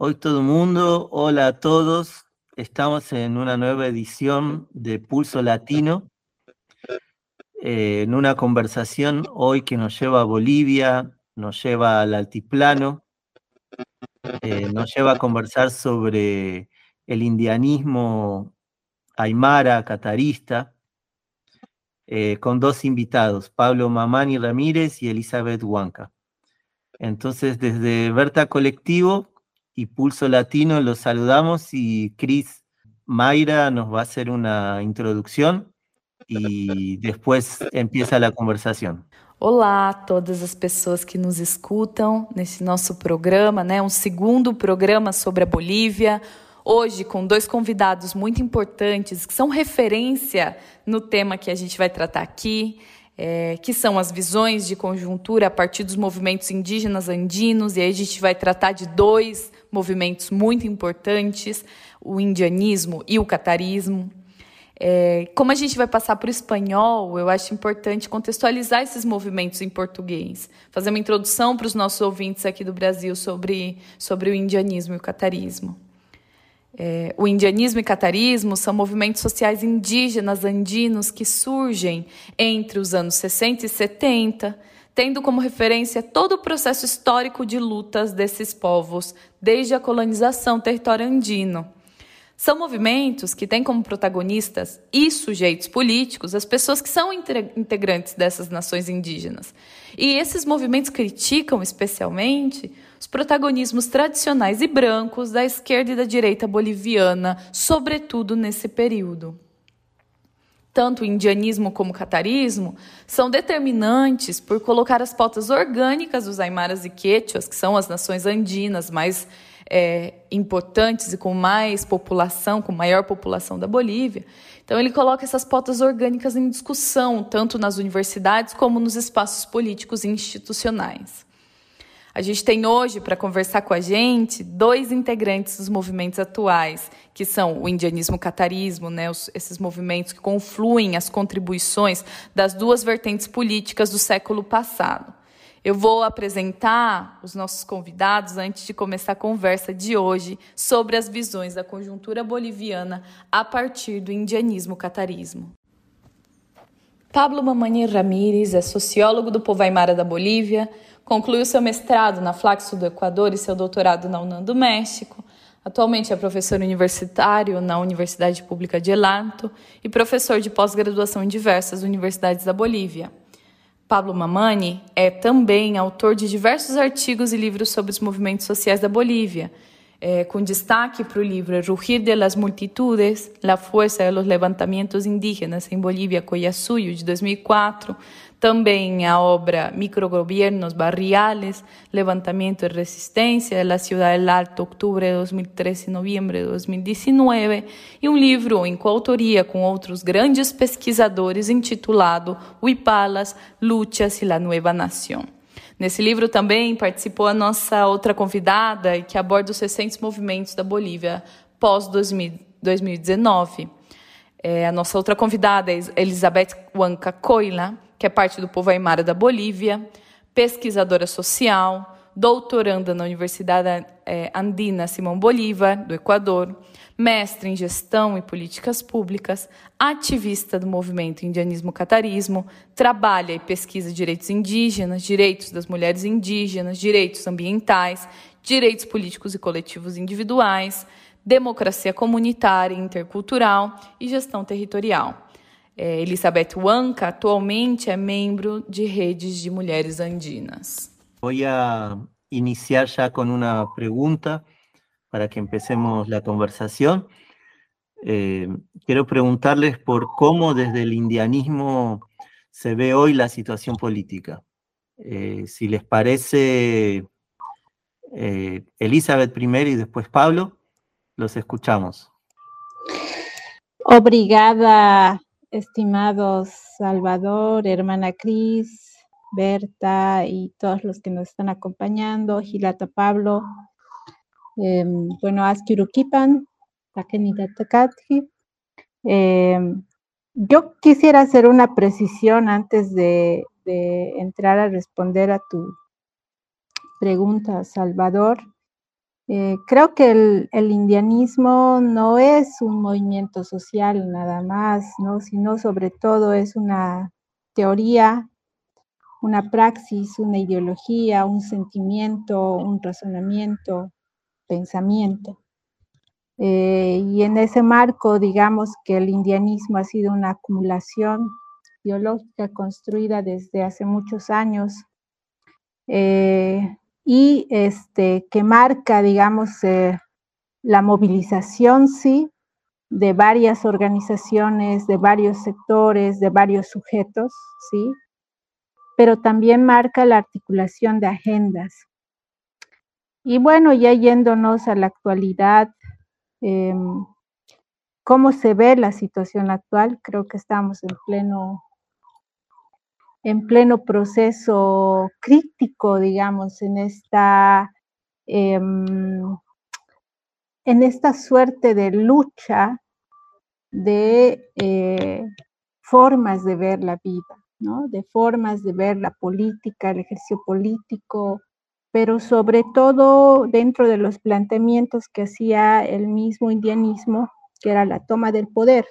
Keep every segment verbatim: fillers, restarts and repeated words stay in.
Hoy todo el mundo, hola a todos. Estamos en una nueva edición de Pulso Latino, eh, en una conversación hoy que nos lleva a Bolivia, nos lleva al altiplano, eh, nos lleva a conversar sobre el indianismo aymara, catarista, eh, con dos invitados, Pablo Mamani Ramírez y Elizabeth Huanca. Entonces, desde Berta Colectivo y Pulso Latino los saludamos y Cris Mayra nos va a hacer una introducción e depois empieza a conversação. Olá a todas as pessoas que nos escutam nesse nosso programa, né? Um segundo programa sobre a Bolívia. Hoje com dois convidados muito importantes que são referência no tema que a gente vai tratar aqui, é, que são as visões de conjuntura a partir dos movimentos indígenas andinos. E aí a gente vai tratar de dois movimentos muito importantes, o indianismo e o catarismo. É, como a gente vai passar para o espanhol, eu acho importante contextualizar esses movimentos em português, fazer uma introdução para os nossos ouvintes aqui do Brasil sobre, sobre o indianismo e o catarismo. É, o indianismo e catarismo são movimentos sociais indígenas andinos que surgem entre os anos sessenta e setenta, tendo como referência todo o processo histórico de lutas desses povos desde a colonização território andino. São movimentos que têm como protagonistas e sujeitos políticos as pessoas que são integrantes dessas nações indígenas. E esses movimentos criticam especialmente os protagonismos tradicionais e brancos da esquerda e da direita boliviana, sobretudo nesse período. Tanto o indianismo como o catarismo são determinantes por colocar as pautas orgânicas dos aimaras e quechuas, que são as nações andinas mais É, importantes e com mais população, com maior população da Bolívia. Então ele coloca essas pautas orgânicas em discussão, tanto nas universidades como nos espaços políticos e institucionais. A gente tem hoje, para conversar com a gente, dois integrantes dos movimentos atuais, que são o indianismo catarismo, né, os, esses movimentos que confluem as contribuições das duas vertentes políticas do século passado. Eu vou apresentar os nossos convidados antes de começar a conversa de hoje sobre as visões da conjuntura boliviana a partir do indianismo-catarismo. Pablo Mamani Ramírez é sociólogo do povo aimara da Bolívia, concluiu seu mestrado na Flaxo do Equador e seu doutorado na UNAM do México. Atualmente é professor universitário na Universidade Pública de El Alto e professor de pós-graduação em diversas universidades da Bolívia. Pablo Mamani é também autor de diversos artigos e livros sobre os movimentos sociais da Bolívia, é, com destaque para o livro Rugir de las Multitudes, La Fuerza de los Levantamientos Indígenas em Bolívia, Collasuyo, de dois mil e quatro, também a obra Microgobiernos Barriales, Levantamiento e Resistência de la Ciudad del Alto, Octubre de dois mil e treze e Noviembre de dois mil e dezenove, e um livro em coautoria com outros grandes pesquisadores intitulado Huipalas, Luchas y la Nueva Nación. Nesse livro também participou a nossa outra convidada, que aborda os recentes movimentos da Bolívia pós dois mil e dezenove. É, a nossa outra convidada é Elizabeth Huanca Coila, que é parte do povo aimara da Bolívia, pesquisadora social, doutoranda na Universidade é, Andina Simão Bolívar, do Equador, mestre em gestão e políticas públicas, ativista do movimento indianismo-catarismo, trabalha e pesquisa direitos indígenas, direitos das mulheres indígenas, direitos ambientais, direitos políticos e coletivos individuais, democracia comunitária e intercultural e gestão territorial. É, Elizabeth Huanca atualmente é membro de redes de mulheres andinas. Vou a iniciar já com uma pergunta para que empecemos la conversación. Eh, quiero preguntarles por cómo desde el indianismo se ve hoy la situación política. Eh, si les parece, eh, Elizabeth primero y después Pablo, los escuchamos. Obrigada, estimados Salvador, hermana Cris, Berta y todos los que nos están acompañando, Gilata Pablo. Eh, bueno, Askirukipan, Takenitatacatji. Eh, yo quisiera hacer una precisión antes de, de entrar a responder a tu pregunta, Salvador. Eh, creo que el, el indianismo no es un movimiento social nada más, ¿no? Sino sobre todo es una teoría, una praxis, una ideología, un sentimiento, un razonamiento, pensamiento. Eh, y en ese marco, digamos que el indianismo ha sido una acumulación ideológica construida desde hace muchos años, eh, y este, que marca, digamos, eh, la movilización, sí, de varias organizaciones, de varios sectores, de varios sujetos, sí, pero también marca la articulación de agendas. Y bueno, ya yéndonos a la actualidad, eh, ¿cómo se ve la situación actual? Creo que estamos en pleno, en pleno proceso crítico, digamos, en esta, eh, en esta suerte de lucha de eh, formas de ver la vida, ¿no? De formas de ver la política, el ejercicio político, pero sobre todo dentro de los planteamientos que hacía el mismo indianismo, que era la toma del poder.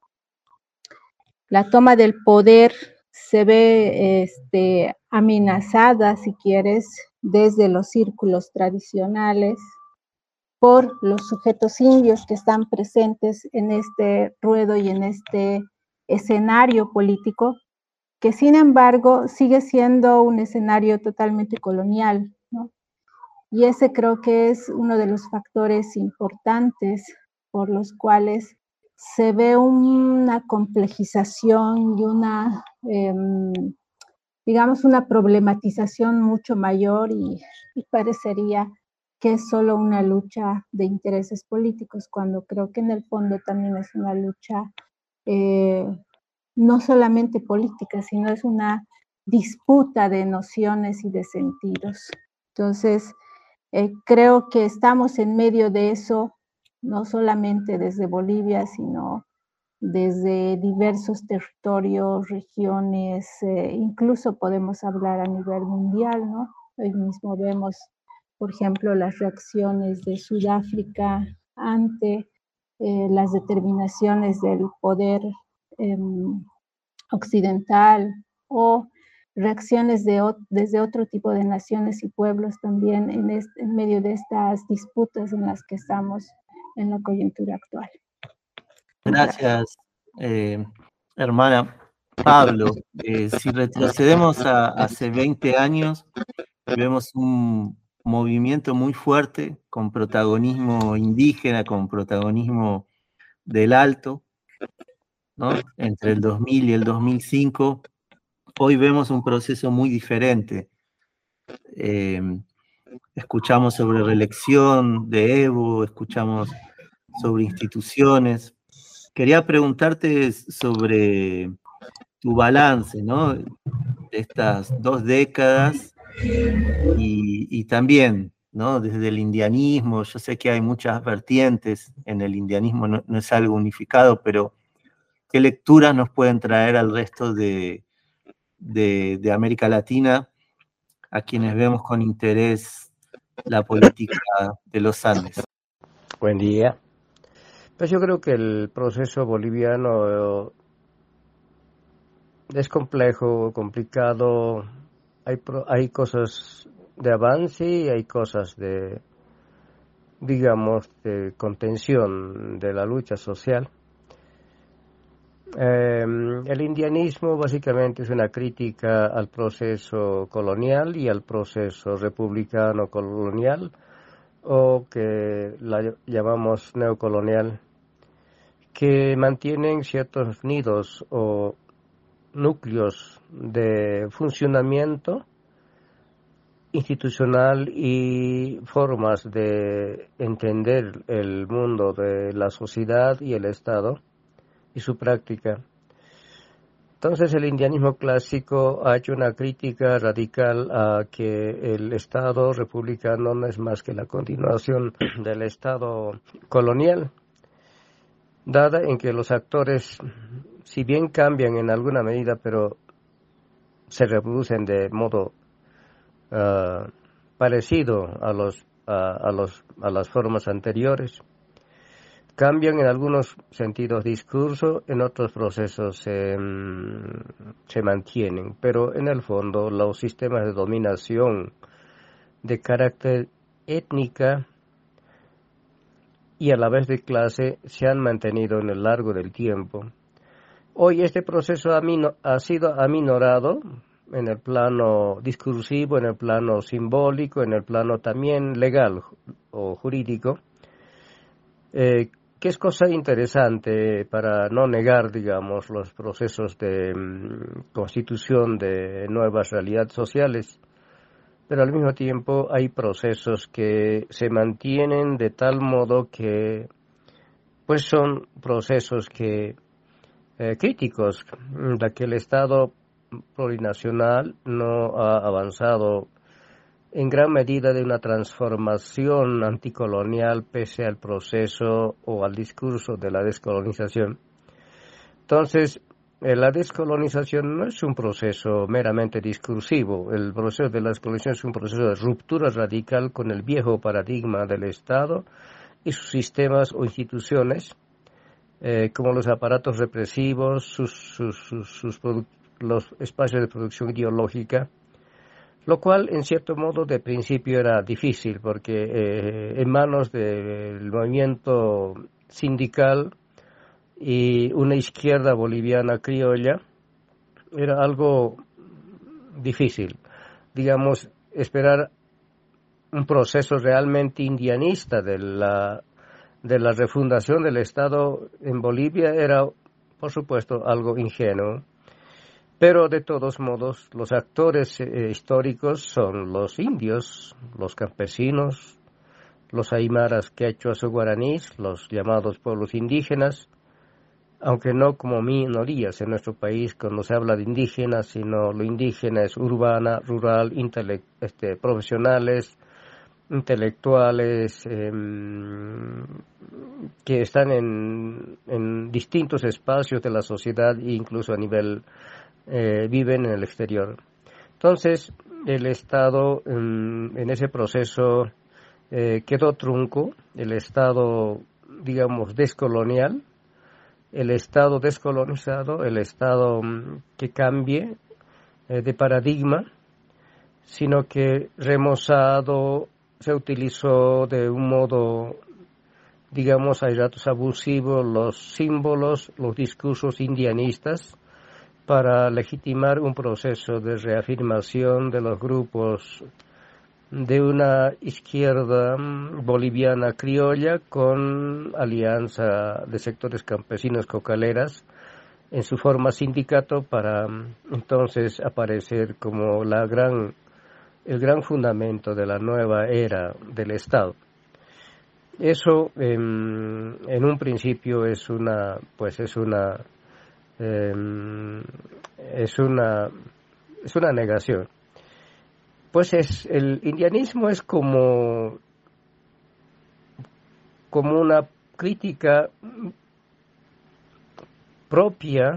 La toma del poder se ve este, amenazada, si quieres, desde los círculos tradicionales, por los sujetos indios que están presentes en este ruedo y en este escenario político, que sin embargo sigue siendo un escenario totalmente colonial, ¿no? Y ese creo que es uno de los factores importantes por los cuales se ve una complejización y una, eh, digamos, una problematización mucho mayor y, y parecería que es solo una lucha de intereses políticos, cuando creo que en el fondo también es una lucha eh, no solamente política, sino es una disputa de nociones y de sentidos. Entonces, eh, creo que estamos en medio de eso, no solamente desde Bolivia, sino desde diversos territorios, regiones, eh, incluso podemos hablar a nivel mundial, ¿no? Hoy mismo vemos, por ejemplo, las reacciones de Sudáfrica ante eh, las determinaciones del poder eh, occidental, o reacciones de, desde otro tipo de naciones y pueblos también en, este, en medio de estas disputas en las que estamos en la coyuntura actual. Gracias, eh, hermana. Pablo, eh, si retrocedemos a hace veinte años, vemos un movimiento muy fuerte con protagonismo indígena, con protagonismo del Alto, ¿no? Entre el dos mil y el dos mil cinco. Hoy vemos un proceso muy diferente. Eh, escuchamos sobre reelección de Evo, escuchamos sobre instituciones. Quería preguntarte sobre tu balance, ¿no? De estas dos décadas y, y también, ¿no? Desde el indianismo. Yo sé que hay muchas vertientes en el indianismo, no, no es algo unificado, pero ¿qué lecturas nos pueden traer al resto de, de, de América Latina, a quienes vemos con interés la política de los Andes? Buen día. Pues yo creo que el proceso boliviano es complejo, complicado. Hay, hay cosas de avance y hay cosas de, digamos, de contención de la lucha social. Eh, el indianismo básicamente es una crítica al proceso colonial y al proceso republicano colonial, o que la llamamos neocolonial, que mantienen ciertos nidos o núcleos de funcionamiento institucional y formas de entender el mundo de la sociedad y el Estado y su práctica. Entonces el indianismo clásico ha hecho una crítica radical a que el Estado republicano no es más que la continuación del Estado colonial, dada en que los actores, si bien cambian en alguna medida, pero se reproducen de modo uh, parecido a los a, a, los, a las formas anteriores. Cambian en algunos sentidos discurso, en otros procesos eh, se mantienen, pero en el fondo los sistemas de dominación de carácter étnica y a la vez de clase se han mantenido en el largo del tiempo. Hoy este proceso amino, ha sido aminorado en el plano discursivo, en el plano simbólico, en el plano también legal o jurídico, eh, que es cosa interesante para no negar, digamos, los procesos de um, constitución de nuevas realidades sociales, pero al mismo tiempo hay procesos que se mantienen de tal modo que, pues son procesos que eh, críticos, de que el Estado plurinacional no ha avanzado en gran medida de una transformación anticolonial pese al proceso o al discurso de la descolonización. Entonces, eh, la descolonización no es un proceso meramente discursivo. El proceso de la descolonización es un proceso de ruptura radical con el viejo paradigma del Estado y sus sistemas o instituciones, eh, como los aparatos represivos, sus, sus, sus, sus produ- los espacios de producción ideológica, lo cual en cierto modo de principio era difícil porque eh, en manos del movimiento sindical y una izquierda boliviana criolla era algo difícil, digamos, esperar un proceso realmente indianista de la, de la refundación del Estado en Bolivia era, por supuesto, algo ingenuo. Pero de todos modos, los actores eh, históricos son los indios, los campesinos, los aymaras, quechuas o guaraníes, los llamados pueblos indígenas, aunque no como minorías en nuestro país cuando se habla de indígenas, sino lo indígena es urbana, rural, intele- este, profesionales, intelectuales, eh, que están en, en distintos espacios de la sociedad e incluso a nivel Eh, viven en el exterior. Entonces, el Estado en, en ese proceso eh, quedó trunco, el Estado, digamos, descolonial, el Estado descolonizado, el Estado um, que cambie eh, de paradigma, sino que remozado se utilizó de un modo, digamos, hay ratos abusivos los símbolos, los discursos indianistas, para legitimar un proceso de reafirmación de los grupos de una izquierda boliviana criolla con alianza de sectores campesinos cocaleras en su forma sindicato para entonces aparecer como la gran, el gran fundamento de la nueva era del Estado. Eso en, en un principio es una, pues es una Eh, es una es una negación. Pues es el indianismo es como como una crítica propia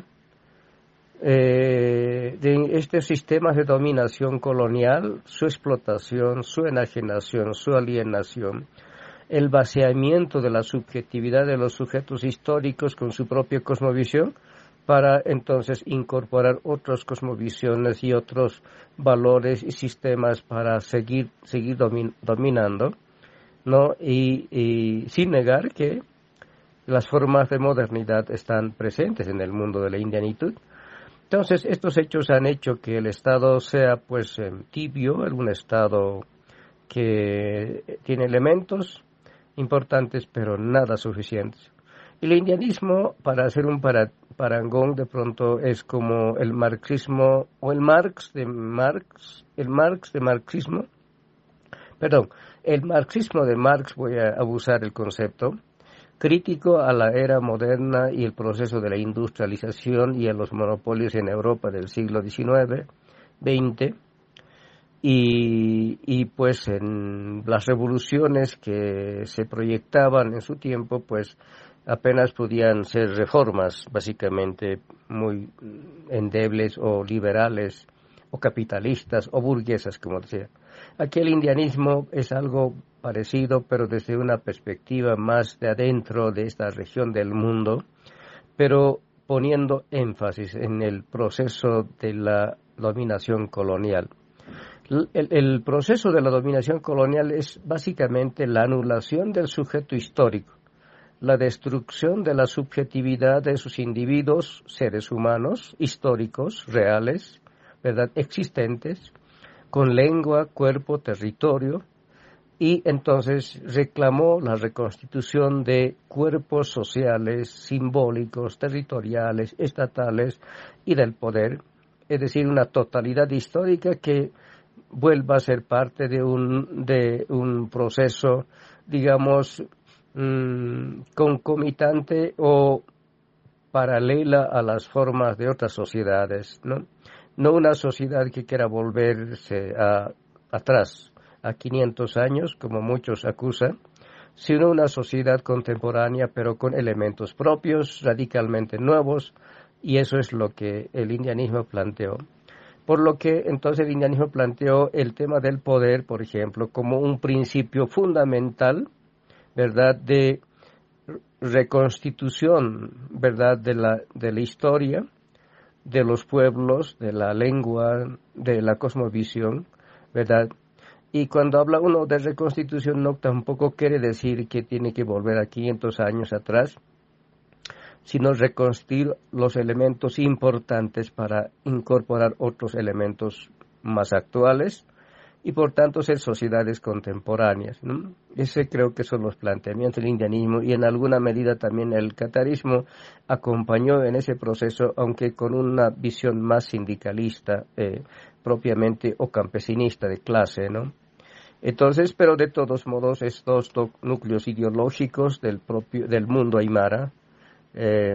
eh, de estos sistemas de dominación colonial, su explotación, su enajenación, su alienación, el vaciamiento de la subjetividad de los sujetos históricos con su propia cosmovisión, para entonces incorporar otras cosmovisiones y otros valores y sistemas para seguir seguir domin, dominando, ¿no? Y, y sin negar que las formas de modernidad están presentes en el mundo de la indianitud. Entonces, estos hechos han hecho que el Estado sea, pues, eh, tibio, un Estado que tiene elementos importantes, pero nada suficientes. El indianismo, para hacer un para, parangón, de pronto es como el marxismo o el Marx de Marx, el Marx de marxismo, perdón, el marxismo de Marx, voy a abusar el concepto, crítico a la era moderna y el proceso de la industrialización y a los monopolios en Europa del siglo diecinueve, veinte, y, y pues en las revoluciones que se proyectaban en su tiempo, pues apenas podían ser reformas, básicamente muy endebles o liberales o capitalistas o burguesas, como decía. Aquí el indianismo es algo parecido, pero desde una perspectiva más de adentro de esta región del mundo, pero poniendo énfasis en el proceso de la dominación colonial. El, el proceso de la dominación colonial es básicamente la anulación del sujeto histórico, la destrucción de la subjetividad de sus individuos, seres humanos, históricos, reales, ¿verdad?, existentes, con lengua, cuerpo, territorio, y entonces reclamó la reconstitución de cuerpos sociales, simbólicos, territoriales, estatales y del poder, es decir, una totalidad histórica que vuelva a ser parte de un, de un proceso, digamos, mmm, concomitante o paralela a las formas de otras sociedades, ¿no? No una sociedad que quiera volverse a, atrás, a quinientos años, como muchos acusan, sino una sociedad contemporánea, pero con elementos propios, radicalmente nuevos, y eso es lo que el indianismo planteó. Por lo que entonces el indianismo planteó el tema del poder, por ejemplo, como un principio fundamental, ¿verdad?, de reconstitución, ¿verdad?, de la, de la historia, de los pueblos, de la lengua, de la cosmovisión, ¿verdad? Y cuando habla uno de reconstitución, no tampoco quiere decir que tiene que volver a quinientos años atrás, sino reconstruir los elementos importantes para incorporar otros elementos más actuales y por tanto ser sociedades contemporáneas, ¿no? Ese creo que son los planteamientos del indianismo, y en alguna medida también el catarismo acompañó en ese proceso, aunque con una visión más sindicalista eh, propiamente o campesinista de clase, ¿no? Entonces, pero de todos modos estos dos núcleos ideológicos del propio del mundo aymara eh,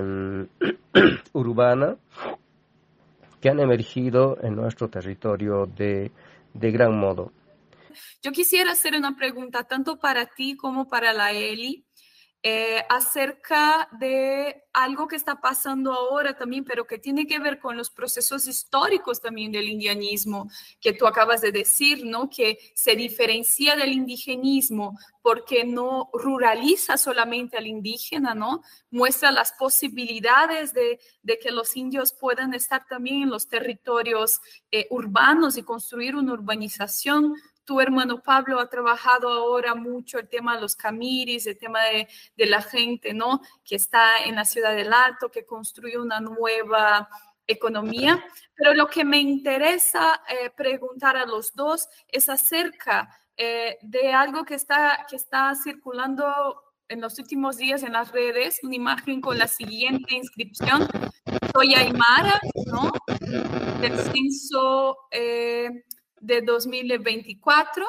urbana que han emergido en nuestro territorio de de gran modo. Yo quisiera hacer una pregunta tanto para ti como para la Eli eh, acerca de algo que está pasando ahora también, pero que tiene que ver con los procesos históricos también del indianismo, que tú acabas de decir, ¿no? Que se diferencia del indigenismo porque no ruraliza solamente al indígena, ¿no? Muestra las posibilidades de, de que los indios puedan estar también en los territorios eh, urbanos y construir una urbanización. Tu hermano Pablo ha trabajado ahora mucho el tema de los camiris, el tema de, de la gente, ¿no?, que está en la ciudad del Alto, que construye una nueva economía. Pero lo que me interesa eh, preguntar a los dos es acerca eh, de algo que está, que está circulando en los últimos días en las redes, una imagen con la siguiente inscripción: soy aymara, ¿no?, del censo eh, de dos mil veinticuatro,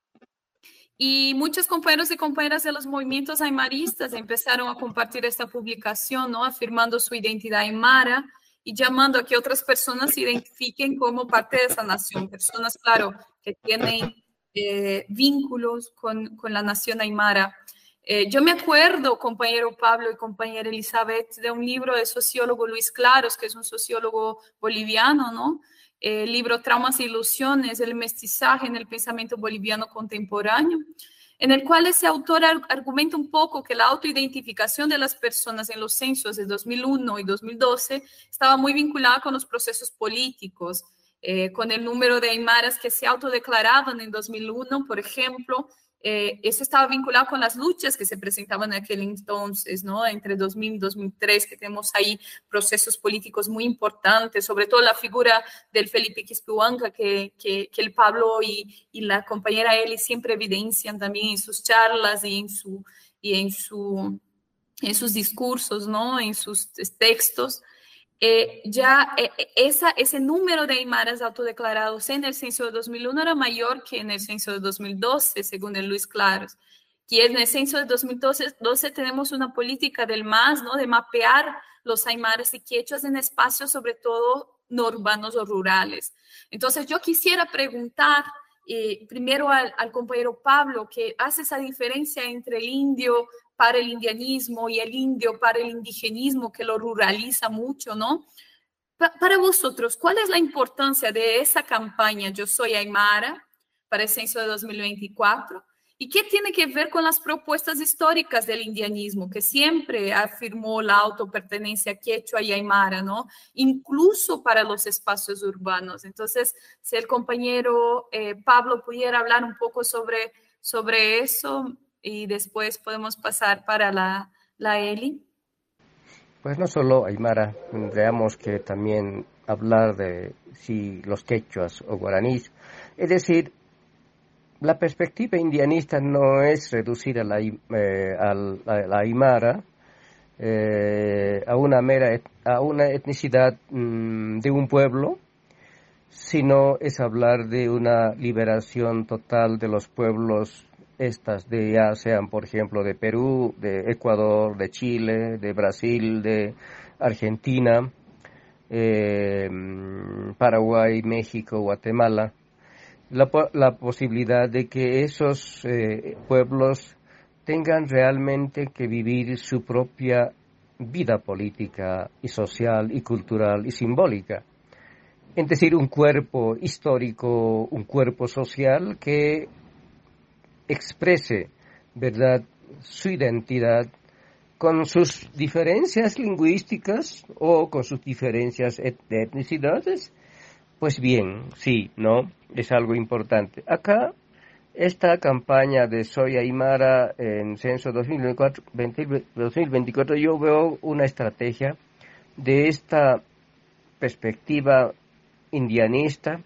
y muchos compañeros y compañeras de los movimientos aymaristas empezaron a compartir esta publicación, ¿no?, afirmando su identidad aymara y llamando a que otras personas se identifiquen como parte de esa nación, personas, claro, que tienen eh, vínculos con, con la nación aymara. Eh, yo me acuerdo, compañero Pablo y compañera Elizabeth, de un libro del sociólogo Luis Claros, que es un sociólogo boliviano, ¿no?, el libro Traumas e Ilusiones, el mestizaje en el pensamiento boliviano contemporáneo, en el cual ese autor argumenta un poco que la autoidentificación de las personas en los censos de dos mil uno y dos mil doce estaba muy vinculada con los procesos políticos, eh, con el número de aymaras que se autodeclaraban en dos mil uno, por ejemplo. Eh, eso estaba vinculado con las luchas que se presentaban en aquel entonces, ¿no?, entre dos mil y dos mil tres, que tenemos ahí procesos políticos muy importantes, sobre todo la figura del Felipe Quispuanca, que, que, que el Pablo y, y la compañera Eli siempre evidencian también en sus charlas y en, su, y en, su, en sus discursos, ¿no?, en sus textos. Eh, ya eh, esa, ese número de aymaras autodeclarados en el censo de dos mil uno era mayor que en el censo de dos mil doce, según el Luis Claros. Y en el censo de dos mil doce tenemos una política del M A S, ¿no?, de mapear los aymaras y quechuas en espacios, sobre todo no urbanos o rurales. Entonces, yo quisiera preguntar eh, primero al, al compañero Pablo, que hace esa diferencia entre el indio para el indianismo y el indio para el indigenismo, que lo ruraliza mucho, ¿no? Pa- para vosotros, ¿cuál es la importancia de esa campaña Yo Soy Aymara para el censo de dos mil veinticuatro, y que tiene que ver con las propuestas históricas del indianismo, que siempre afirmó la autopertenencia quechua y aymara, ¿no? Incluso para los espacios urbanos. Entonces, si el compañero eh, Pablo pudiera hablar un poco sobre, sobre eso, y después podemos pasar para la, la Eli. Pues no solo aymara, tendríamos que también hablar de si los quechuas o guaraníes, es decir, la perspectiva indianista no es reducir a la, eh, a la aymara eh, a una mera a una etnicidad mmm, de un pueblo, sino es hablar de una liberación total de los pueblos estas de ya sean, por ejemplo, de Perú, de Ecuador, de Chile, de Brasil, de Argentina, eh, Paraguay, México, Guatemala. La, la posibilidad de que esos eh, pueblos tengan realmente que vivir su propia vida política y social y cultural y simbólica. Es decir, un cuerpo histórico, un cuerpo social que exprese, ¿verdad?, su identidad con sus diferencias lingüísticas o con sus diferencias et- de etnicidades. Pues bien, sí, ¿no? Es algo importante. Acá, esta campaña de Soy Aymara en Censo dos mil veinticuatro, yo veo una estrategia de esta perspectiva indianista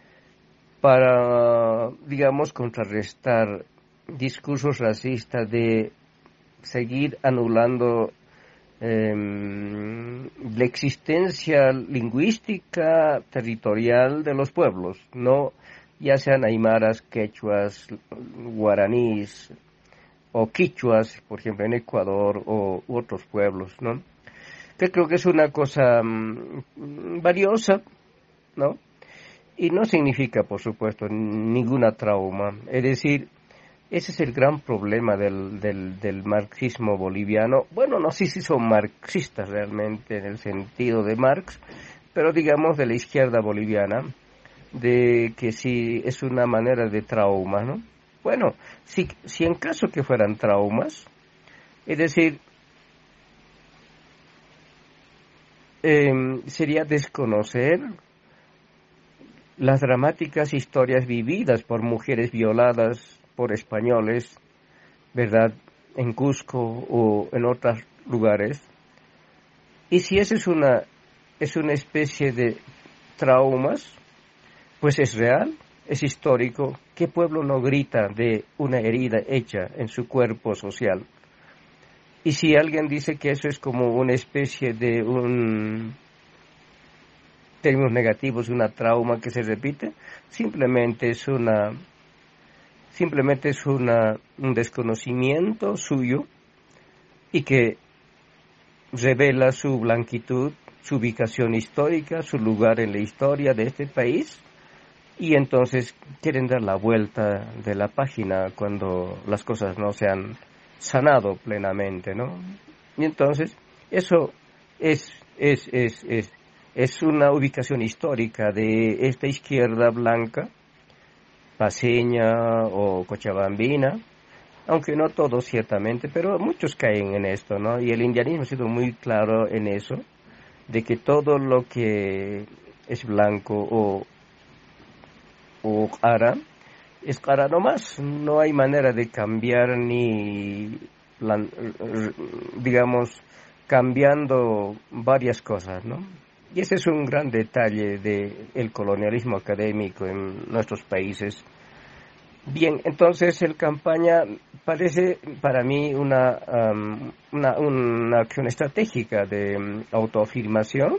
para, digamos, contrarrestar discursos racistas, de seguir anulando Eh, la existencia lingüística territorial de los pueblos, no ya sean aymaras, quechuas, guaraníes o quichuas, por ejemplo, en Ecuador o u otros pueblos, ¿no? Que creo que es una cosa mmm, valiosa, ¿no? Y no significa, por supuesto, ninguna trauma. Es decir, ese es el gran problema del, del, del marxismo boliviano. Bueno, no sé si son marxistas realmente en el sentido de Marx, pero digamos de la izquierda boliviana, de que sí es una manera de trauma, ¿no? Bueno, si, si en caso que fueran traumas, es decir, eh, sería desconocer las dramáticas historias vividas por mujeres violadas por españoles, ¿verdad?, en Cusco o en otros lugares. Y si eso es una, es una especie de traumas, pues es real, es histórico. ¿Qué pueblo no grita de una herida hecha en su cuerpo social? Y si alguien dice que eso es como una especie de un, términos negativos, una trauma que se repite, simplemente es una Simplemente es una, un desconocimiento suyo y que revela su blanquitud, su ubicación histórica, su lugar en la historia de este país, y entonces quieren dar la vuelta de la página cuando las cosas no se han sanado plenamente, ¿no? Y entonces eso es, es, es, es, es una ubicación histórica de esta izquierda blanca, paceña o cochabambina, aunque no todos ciertamente, pero muchos caen en esto, ¿no? Y el indianismo ha sido muy claro en eso, de que todo lo que es blanco o, o ara, es ara nomás, no hay manera de cambiar ni, digamos, cambiando varias cosas, ¿no? Y ese es un gran detalle del colonialismo académico en nuestros países. Bien, entonces el campaña parece para mí una, um, una, una acción estratégica de um, autoafirmación,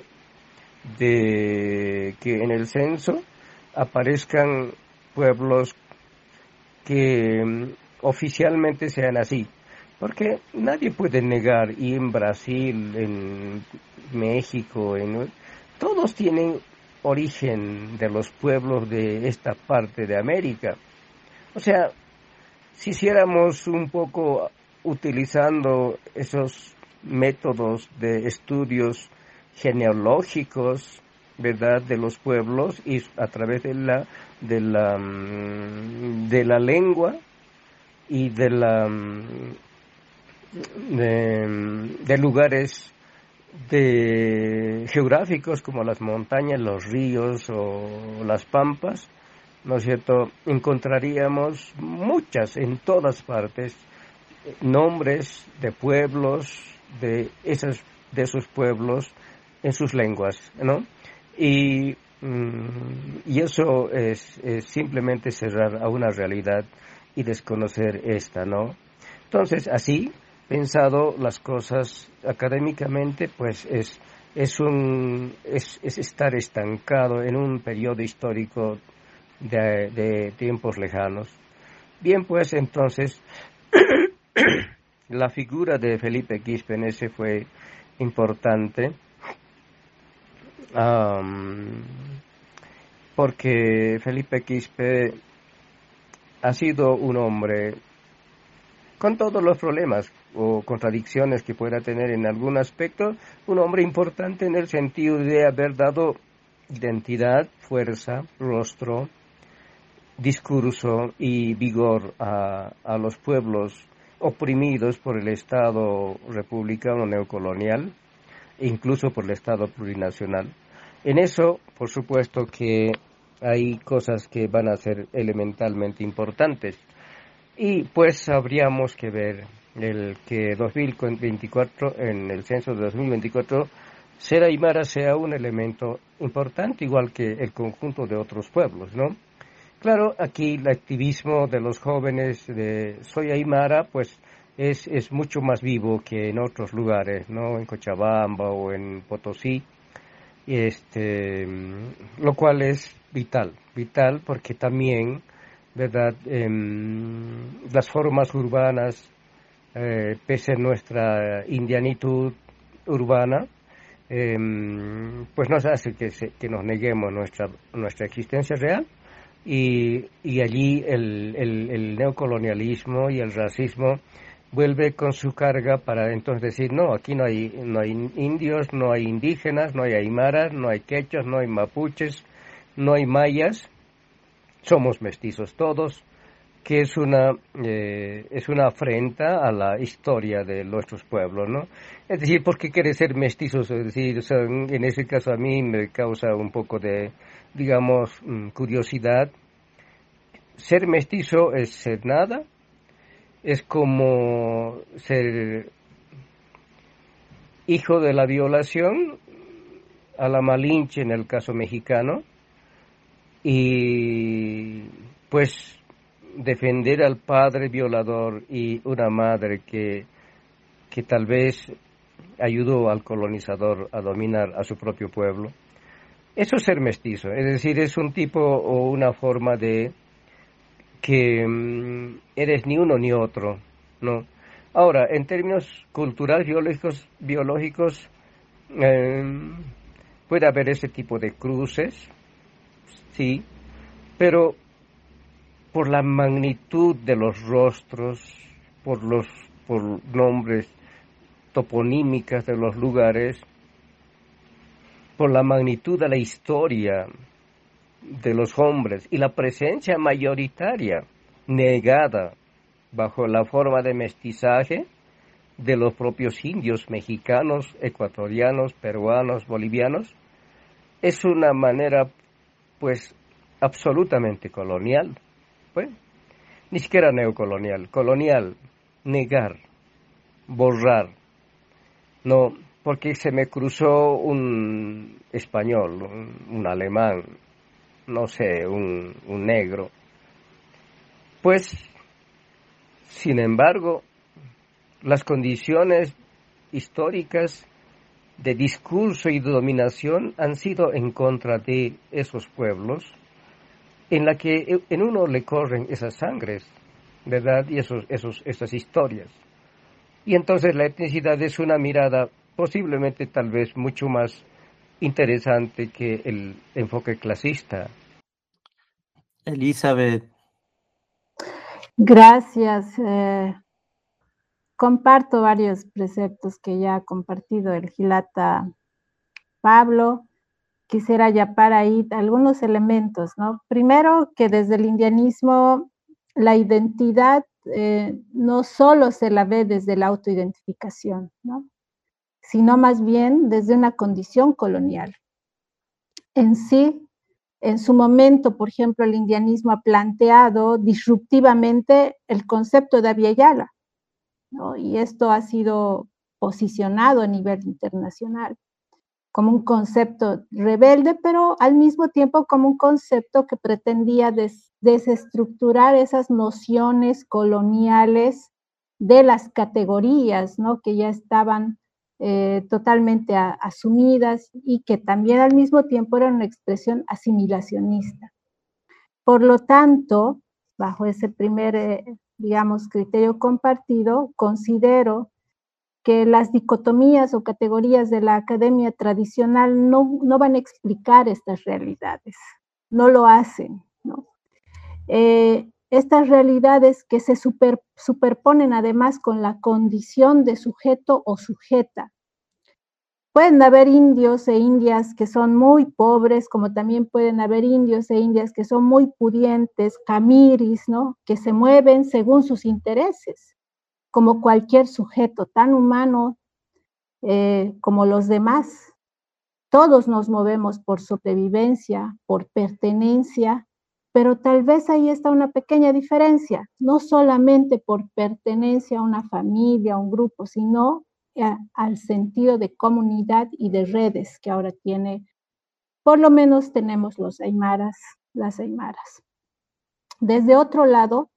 de que en el censo aparezcan pueblos que um, oficialmente sean así. Porque nadie puede negar, y en Brasil, en México, en, todos tienen origen de los pueblos de esta parte de América. O sea, si hiciéramos un poco utilizando esos métodos de estudios genealógicos, ¿verdad?, de los pueblos, y a través de la de la, de la lengua y de, la, de, de lugares de, geográficos como las montañas, los ríos o las pampas, ¿no es cierto? Encontraríamos muchas, en todas partes, nombres de pueblos, de, esas, de esos pueblos en sus lenguas, ¿no? Y, y eso es, es simplemente cerrar a una realidad y desconocer esta, ¿no? Entonces, así, pensado las cosas académicamente, pues es, es, un, es, es estar estancado en un periodo histórico de, de tiempos lejanos. Bien, pues entonces, la figura de Felipe Quispe en ese fue importante, um, porque Felipe Quispe ha sido un hombre con todos los problemas o contradicciones que pueda tener en algún aspecto, un hombre importante en el sentido de haber dado identidad, fuerza, rostro, discurso y vigor a, a los pueblos oprimidos por el Estado republicano neocolonial e incluso por el Estado plurinacional. En eso, por supuesto que hay cosas que van a ser elementalmente importantes. Y pues habríamos que ver el que dos mil veinticuatro, en el censo de dos mil veinticuatro, ser aymara sea un elemento importante, igual que el conjunto de otros pueblos, ¿no? Claro, aquí el activismo de los jóvenes de Soy Aymara, pues es, es mucho más vivo que en otros lugares, ¿no? En Cochabamba o en Potosí, este, lo cual es vital, vital porque también, ¿verdad? Eh, las formas urbanas, eh, pese a nuestra indianitud urbana, eh, pues nos hace que, se, que nos neguemos nuestra, nuestra existencia real. Y, y allí el, el, el neocolonialismo y el racismo vuelve con su carga para entonces decir, no, aquí no hay, no hay indios, no hay indígenas, no hay aymaras, no hay quechos, no hay mapuches, no hay mayas, somos mestizos todos, que es una, eh, es una afrenta a la historia de nuestros pueblos, ¿no? Es decir, ¿por qué quiere ser mestizos? Es decir, o sea, en ese caso a mí me causa un poco de, digamos, curiosidad. Ser mestizo es ser nada, es como ser hijo de la violación, a la Malinche en el caso mexicano, y pues defender al padre violador y una madre que, que tal vez ayudó al colonizador a dominar a su propio pueblo. Eso es ser mestizo, es decir, es un tipo o una forma de que um, eres ni uno ni otro, ¿no? Ahora, en términos culturales, biológicos, biológicos eh, puede haber ese tipo de cruces, sí, pero por la magnitud de los rostros, por los por nombres toponímicas de los lugares, por la magnitud de la historia de los hombres y la presencia mayoritaria negada bajo la forma de mestizaje de los propios indios mexicanos, ecuatorianos, peruanos, bolivianos, es una manera pues absolutamente colonial, pues, ni siquiera neocolonial, colonial, negar, borrar, no, porque se me cruzó un español, un, un alemán, no sé, un, un negro. Pues, sin embargo, las condiciones históricas de discurso y de dominación han sido en contra de esos pueblos, en la que en uno le corren esas sangres, ¿verdad? Y esos, esos, esas historias. Y entonces la etnicidad es una mirada posiblemente tal vez mucho más interesante que el enfoque clasista. Elizabeth. Gracias. Eh, comparto varios preceptos que ya ha compartido el Gilata Pablo. quisiera yapar ahí algunos elementos, ¿no? Primero, que desde el indianismo la identidad eh, no solo se la ve desde la autoidentificación, ¿no? Sino más bien desde una condición colonial. En sí, en su momento, por ejemplo, el indianismo ha planteado disruptivamente el concepto de Abya Yala, ¿no? Y esto ha sido posicionado a nivel internacional como un concepto rebelde, pero al mismo tiempo como un concepto que pretendía des desestructurar esas nociones coloniales de las categorías, ¿no? Que ya estaban eh, totalmente a, asumidas y que también al mismo tiempo eran una expresión asimilacionista. Por lo tanto, bajo ese primer, eh, digamos, criterio compartido, considero que las dicotomías o categorías de la academia tradicional no, no van a explicar estas realidades, no lo hacen, ¿no? Eh, estas realidades que se super, superponen además con la condición de sujeto o sujeta. Pueden haber indios e indias que son muy pobres, como también pueden haber indios e indias que son muy pudientes, kamiris, ¿no? Que se mueven según sus intereses, como cualquier sujeto tan humano eh, como los demás. Todos nos movemos por sobrevivencia, por pertenencia, pero tal vez ahí está una pequeña diferencia, no solamente por pertenencia a una familia, a un grupo, sino a, al sentido de comunidad y de redes que ahora tiene, por lo menos tenemos los aymaras, las aymaras. Desde otro lado,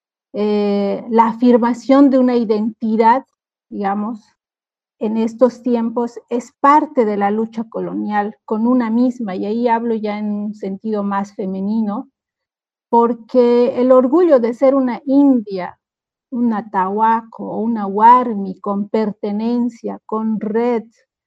eh, la afirmación de una identidad, digamos, en estos tiempos es parte de la lucha colonial con una misma, y ahí hablo ya en un sentido más femenino, porque el orgullo de ser una india, una tahuaco o una warmi con pertenencia, con red,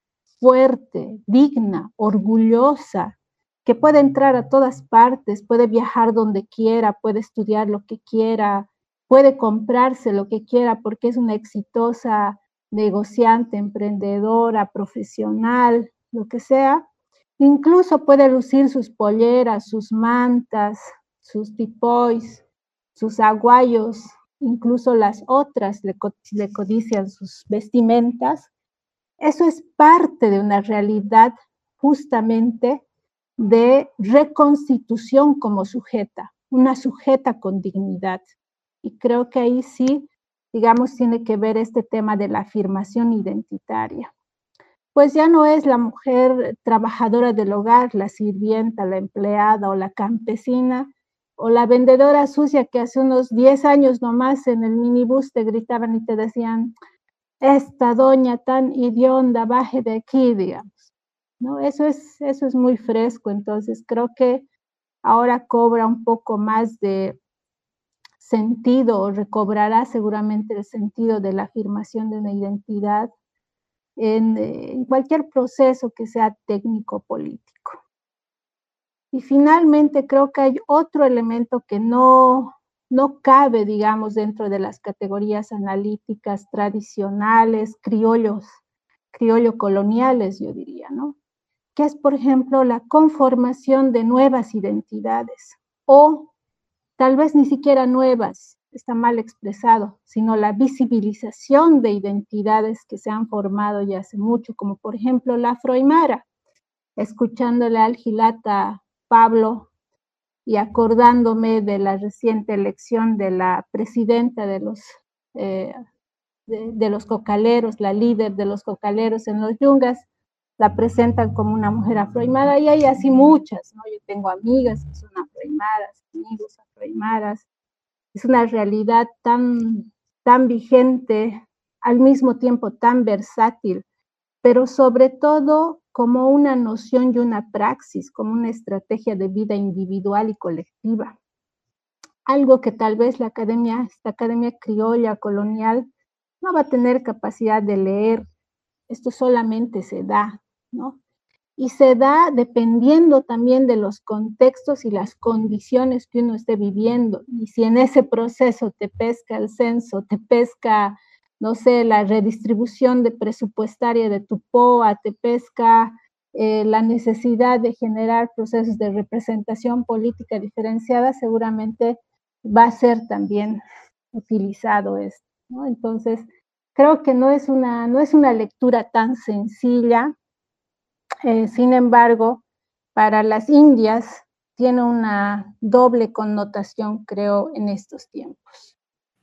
fuerte, digna, orgullosa, que puede entrar a todas partes, puede viajar donde quiera, puede estudiar lo que quiera, puede comprarse lo que quiera porque es una exitosa negociante, emprendedora, profesional, lo que sea. Incluso puede lucir sus polleras, sus mantas, sus tipois, sus aguayos, incluso las otras le, le codician sus vestimentas. Eso es parte de una realidad justamente de reconstitución como sujeta, una sujeta con dignidad. Y creo que ahí sí, digamos, tiene que ver este tema de la afirmación identitaria. Pues ya no es la mujer trabajadora del hogar, la sirvienta, la empleada o la campesina, o la vendedora sucia que hace unos diez años nomás en el minibús te gritaban y te decían, esta doña tan hedionda, baje de aquí, digamos, ¿no? Eso es, eso es muy fresco, entonces creo que ahora cobra un poco más de sentido, o recobrará seguramente el sentido de la afirmación de una identidad en, en cualquier proceso que sea técnico-político. Y finalmente creo que hay otro elemento que no, no cabe, digamos, dentro de las categorías analíticas tradicionales, criollos, criollo coloniales, yo diría, ¿no? Que es, por ejemplo, la conformación de nuevas identidades, o tal vez ni siquiera nuevas, está mal expresado, sino la visibilización de identidades que se han formado ya hace mucho, como por ejemplo la afroaymara, escuchándole al Gilata Pablo y acordándome de la reciente elección de la presidenta de los, eh, de, de los cocaleros, la líder de los cocaleros en los yungas, la presentan como una mujer afroaymara, y hay así muchas, ¿no? Yo tengo amigas que son afroaymaras, amigos afroaymaras. Es una realidad tan, tan vigente, al mismo tiempo tan versátil, pero sobre todo como una noción y una praxis, como una estrategia de vida individual y colectiva. Algo que tal vez la academia, esta academia criolla, colonial, no va a tener capacidad de leer. Esto solamente se da, ¿no? Y se da dependiendo también de los contextos y las condiciones que uno esté viviendo. Y si en ese proceso te pesca el censo, te pesca, no sé, la redistribución de presupuestaria de tu P O A, te pesca eh, la necesidad de generar procesos de representación política diferenciada seguramente va a ser también utilizado esto, ¿no? Entonces, creo que no es una, no es una lectura tan sencilla, eh, sin embargo, para las indias tiene una doble connotación, creo, en estos tiempos.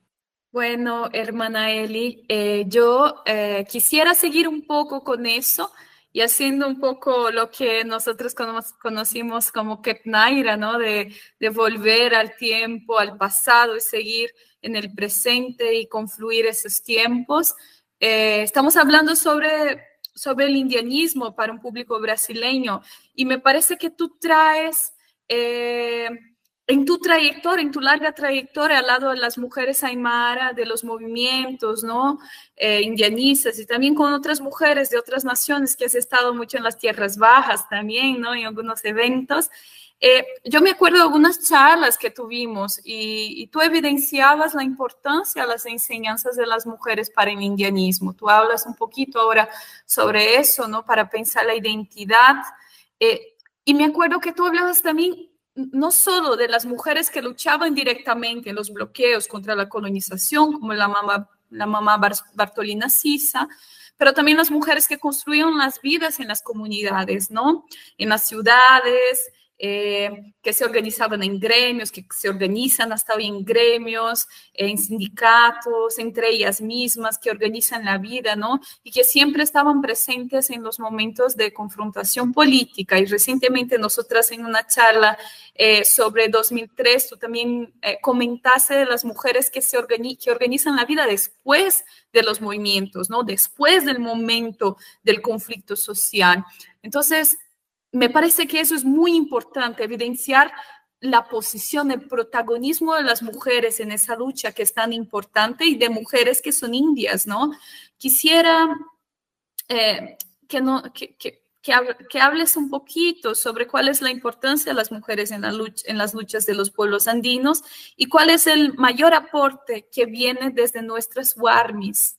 Bueno, hermana Eli, eh, yo eh, quisiera seguir un poco con eso y haciendo un poco lo que nosotros conocimos como Kepnaira, ¿no? De, de volver al tiempo, al pasado y seguir en el presente y confluir esos tiempos. Eh, estamos hablando sobre, sobre el indianismo para un público brasileño y me parece que tú traes... Eh, En tu trayectoria, en tu larga trayectoria al lado de las mujeres aymara, de los movimientos, ¿no? Eh, indianistas y también con otras mujeres de otras naciones que has estado mucho en las tierras bajas también, ¿no? En algunos eventos. Eh, yo me acuerdo de algunas charlas que tuvimos y, y tú evidenciabas la importancia de las enseñanzas de las mujeres para el indianismo. Tú hablas un poquito ahora sobre eso, ¿no? Para pensar la identidad. Eh, y me acuerdo que tú hablabas también no solo de las mujeres que luchaban directamente en los bloqueos contra la colonización, como la mamá, la mamá Bartolina Sisa, pero también las mujeres que construían las vidas en las comunidades, ¿no? En las ciudades, eh, que se organizaban en gremios, que se organizan hasta hoy en gremios, en sindicatos, entre ellas mismas, que organizan la vida, ¿no? Y que siempre estaban presentes en los momentos de confrontación política. Y recientemente nosotras en una charla eh, sobre dos mil tres, tú también eh, comentaste de las mujeres que, se organi que organizan la vida después de los movimientos, ¿no? Después del momento del conflicto social. Entonces, me parece que eso es muy importante, evidenciar la posición, el protagonismo de las mujeres en esa lucha que es tan importante y de mujeres que son indias, ¿no? Quisiera eh, que, no, que, que, que, que hables un poquito sobre cuál es la importancia de las mujeres en, la lucha, en las luchas de los pueblos andinos y cuál es el mayor aporte que viene desde nuestras warmis.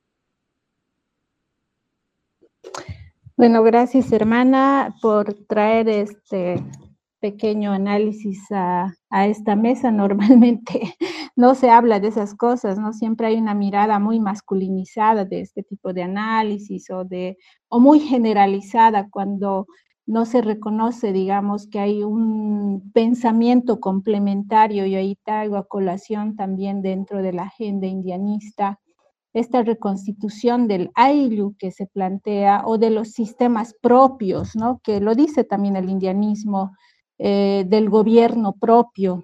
Bueno, gracias, hermana, por traer este pequeño análisis a, a esta mesa. Normalmente no se habla de esas cosas, ¿no? Siempre hay una mirada muy masculinizada de este tipo de análisis o, de, o muy generalizada cuando no se reconoce, digamos, que hay un pensamiento complementario, y ahí traigo a colación también dentro de la agenda indianista esta reconstitución del ayllu que se plantea, o de los sistemas propios, ¿no? Que lo dice también el indianismo, eh, del gobierno propio,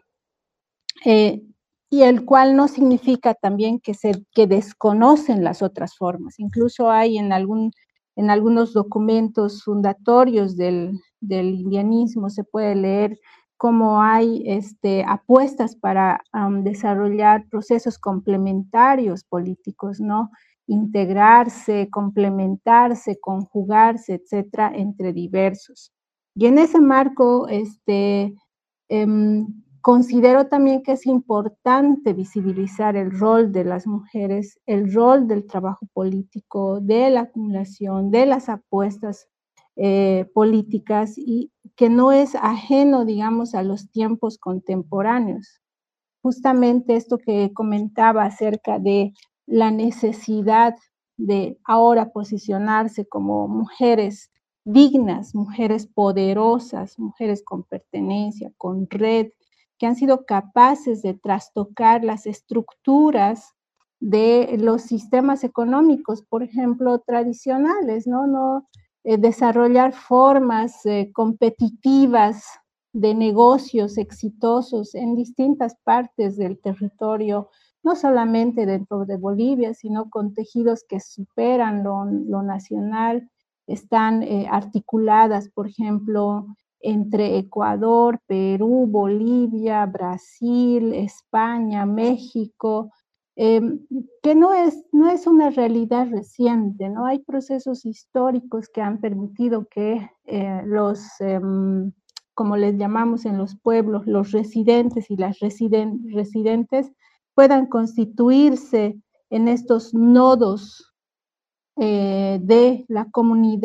eh, y el cual no significa también que, se, que desconocen las otras formas. Incluso hay en, algún, en algunos documentos fundatorios del, del indianismo, se puede leer cómo hay este, apuestas para um, desarrollar procesos complementarios políticos, ¿no? Integrarse, complementarse, conjugarse, etcétera, entre diversos. Y en ese marco, este, eh, considero también que es importante visibilizar el rol de las mujeres, el rol del trabajo político, de la acumulación, de las apuestas eh, políticas, y que no es ajeno, digamos, a los tiempos contemporáneos. Justamente esto que comentaba acerca de la necesidad de ahora posicionarse como mujeres dignas, mujeres poderosas, mujeres con pertenencia, con red, que han sido capaces de trastocar las estructuras de los sistemas económicos, por ejemplo, tradicionales, ¿no? no eh, desarrollar formas eh, competitivas de negocios exitosos en distintas partes del territorio, no solamente dentro de Bolivia, sino con tejidos que superan lo, lo nacional, están eh, articuladas, por ejemplo, entre Ecuador, Perú, Bolivia, Brasil, España, México, eh, que no es, no es una realidad reciente, ¿no? Hay procesos históricos que han permitido que eh, los, eh, como les llamamos en los pueblos, los residentes y las residen, residentes puedan constituirse en estos nodos eh, de la comunidad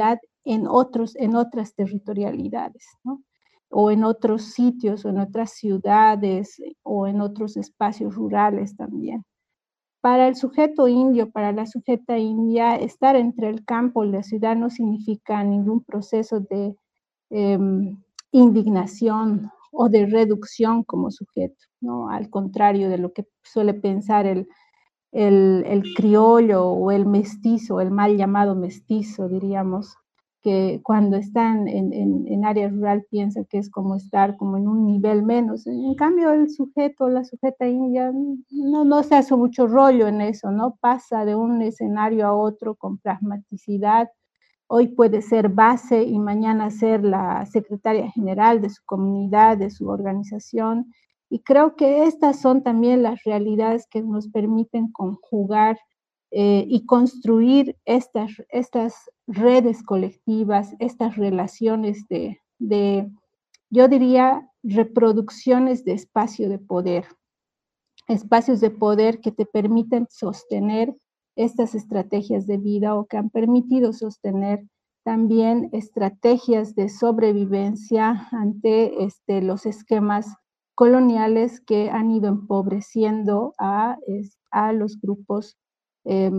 en, otros, en otras territorialidades, ¿no? O en otros sitios, o en otras ciudades, o en otros espacios rurales también. Para el sujeto indio, para la sujeta india, estar entre el campo y la ciudad no significa ningún proceso de eh, indignación o de reducción como sujeto, ¿no? Al contrario de lo que suele pensar el, el, el criollo o el mestizo, el mal llamado mestizo, diríamos, que cuando están en, en, en área rural piensa que es como estar como en un nivel menos. En cambio, el sujeto, la sujeta india, no, no se hace mucho rollo en eso, ¿no? Pasa de un escenario a otro con pragmaticidad. Hoy puede ser base y mañana ser la secretaria general de su comunidad, de su organización. Y creo que estas son también las realidades que nos permiten conjugar eh, y construir estas, estas redes colectivas, estas relaciones de, de, yo diría, reproducciones de espacio de poder, espacios de poder que te permiten sostener estas estrategias de vida o que han permitido sostener también estrategias de sobrevivencia ante este, los esquemas coloniales que han ido empobreciendo a, a los grupos eh,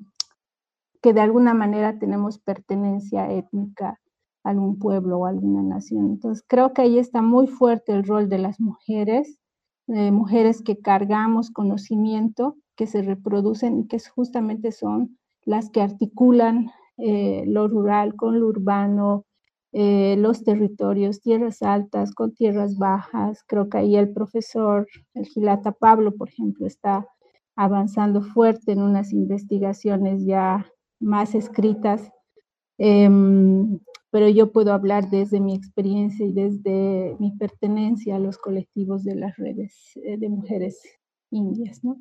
que de alguna manera tenemos pertenencia étnica a algún pueblo o a alguna nación. Entonces creo que ahí está muy fuerte el rol de las mujeres, eh, mujeres que cargamos conocimiento, que se reproducen y que justamente son las que articulan eh, lo rural con lo urbano, eh, los territorios, tierras altas con tierras bajas. Creo que ahí el profesor, el Gilata Pablo, por ejemplo, está avanzando fuerte en unas investigaciones ya más escritas, eh, pero yo puedo hablar desde mi experiencia y desde mi pertenencia a los colectivos de las redes eh, de mujeres indias, ¿no?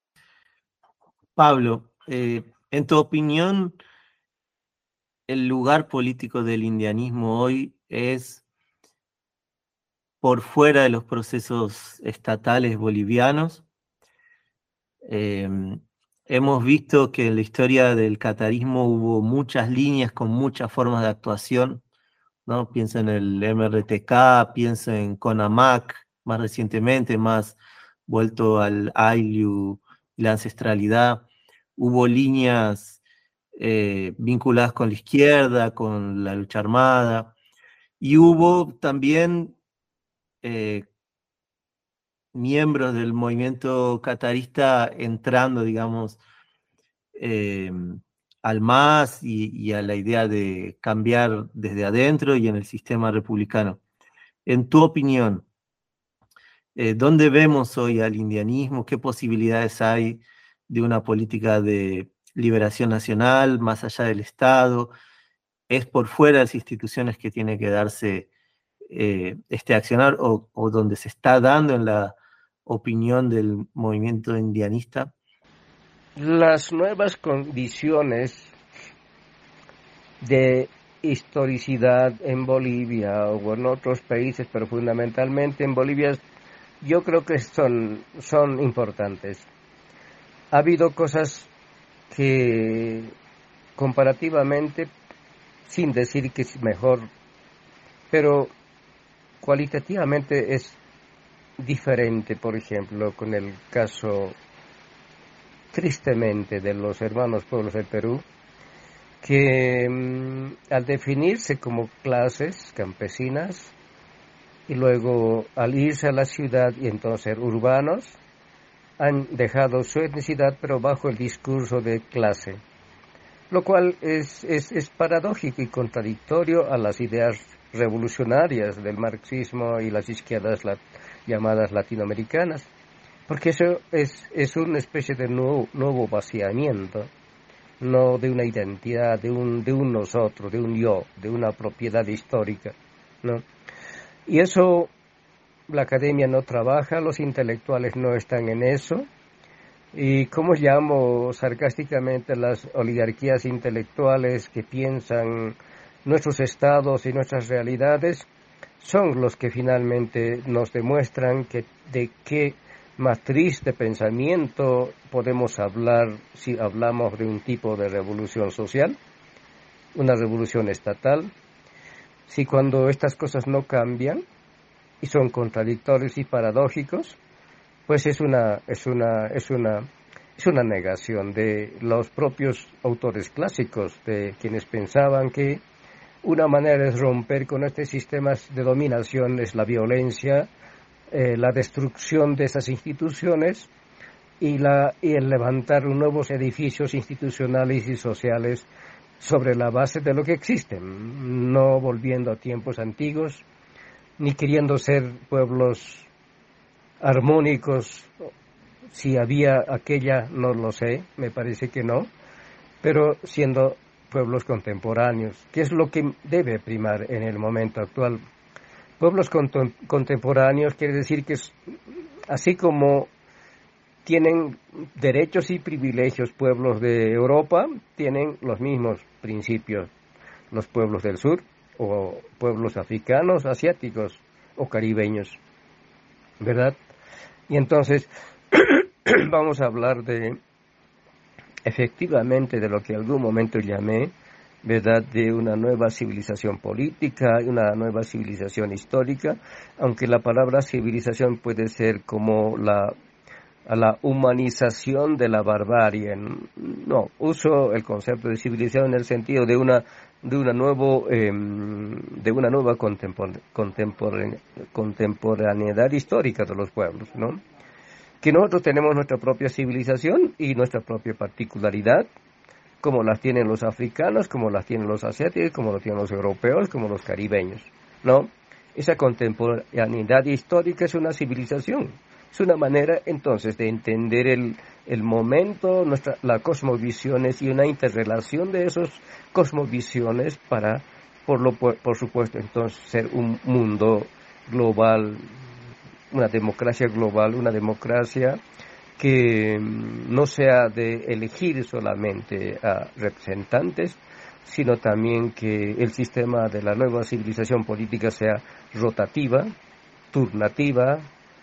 Pablo, eh, en tu opinión, ¿el lugar político del indianismo hoy es por fuera de los procesos estatales bolivianos? Eh, hemos visto que en la historia del catarismo hubo muchas líneas con muchas formas de actuación, ¿no? Pienso en el M R T K, pienso en CONAMAC, más recientemente, más vuelto al Ayllu y la ancestralidad. Hubo líneas eh, vinculadas con la izquierda, con la lucha armada, y hubo también eh, miembros del movimiento catarista entrando, digamos, eh, al M A S y, y a la idea de cambiar desde adentro y en el sistema republicano. En tu opinión, eh, ¿dónde vemos hoy al indianismo? ¿Qué posibilidades hay de una política de liberación nacional más allá del Estado? ¿Es por fuera de las instituciones que tiene que darse eh, este accionar o, o donde se está dando en la opinión del movimiento indianista? Las nuevas condiciones de historicidad en Bolivia o en otros países, pero fundamentalmente en Bolivia, yo creo que son, son importantes. Ha habido cosas que comparativamente, sin decir que es mejor, pero cualitativamente es diferente, por ejemplo, con el caso, tristemente, de los hermanos pueblos del Perú, que mmm, al definirse como clases campesinas y luego al irse a la ciudad y entonces ser urbanos, han dejado su etnicidad pero bajo el discurso de clase, lo cual es, es, es paradójico y contradictorio a las ideas revolucionarias del marxismo y las izquierdas la, llamadas latinoamericanas, porque eso es, es una especie de nuevo, nuevo vaciamiento, no de una identidad, de un, de un nosotros, de un yo, de una propiedad histórica, ¿no? Y eso la academia no trabaja, los intelectuales no están en eso, y como llamo sarcásticamente las oligarquías intelectuales que piensan nuestros estados y nuestras realidades, son los que finalmente nos demuestran que de qué matriz de pensamiento podemos hablar si hablamos de un tipo de revolución social. una revolución estatal, si cuando estas cosas no cambian y son contradictorios y paradójicos, pues es una es una es una es una negación de los propios autores clásicos, de quienes pensaban que una manera de romper con estos sistemas de dominación es la violencia, eh, la destrucción de esas instituciones y la y el levantar nuevos edificios institucionales y sociales sobre la base de lo que existen, no volviendo a tiempos antiguos, ni queriendo ser pueblos armónicos. Si había aquella, no lo sé, me parece que no, pero siendo pueblos contemporáneos, que es lo que debe primar en el momento actual. Pueblos contem- contemporáneos quiere decir que es, así como tienen derechos y privilegios pueblos de Europa, tienen los mismos principios los pueblos del sur, o pueblos africanos, asiáticos o caribeños, ¿verdad? Y entonces vamos a hablar de, efectivamente, de lo que en algún momento llamé, ¿verdad?, de una nueva civilización política, una nueva civilización histórica, aunque la palabra civilización puede ser como la a la humanización de la barbarie. No, uso el concepto de civilización en el sentido de una de una nuevo eh, de una nueva contempor, contempor, contemporaneidad histórica de los pueblos, ¿no? Que nosotros tenemos nuestra propia civilización y nuestra propia particularidad, como las tienen los africanos, como las tienen los asiáticos, como lo tienen los europeos, como los caribeños, ¿no? Esa contemporaneidad histórica es una civilización. Es una manera, entonces, de entender el, el momento, nuestra, las cosmovisiones y una interrelación de esas cosmovisiones para, por, lo, por, por supuesto, entonces, ser un mundo global, una democracia global, una democracia que no sea de elegir solamente a representantes, sino también que el sistema de la nueva civilización política sea rotativa, turnativa,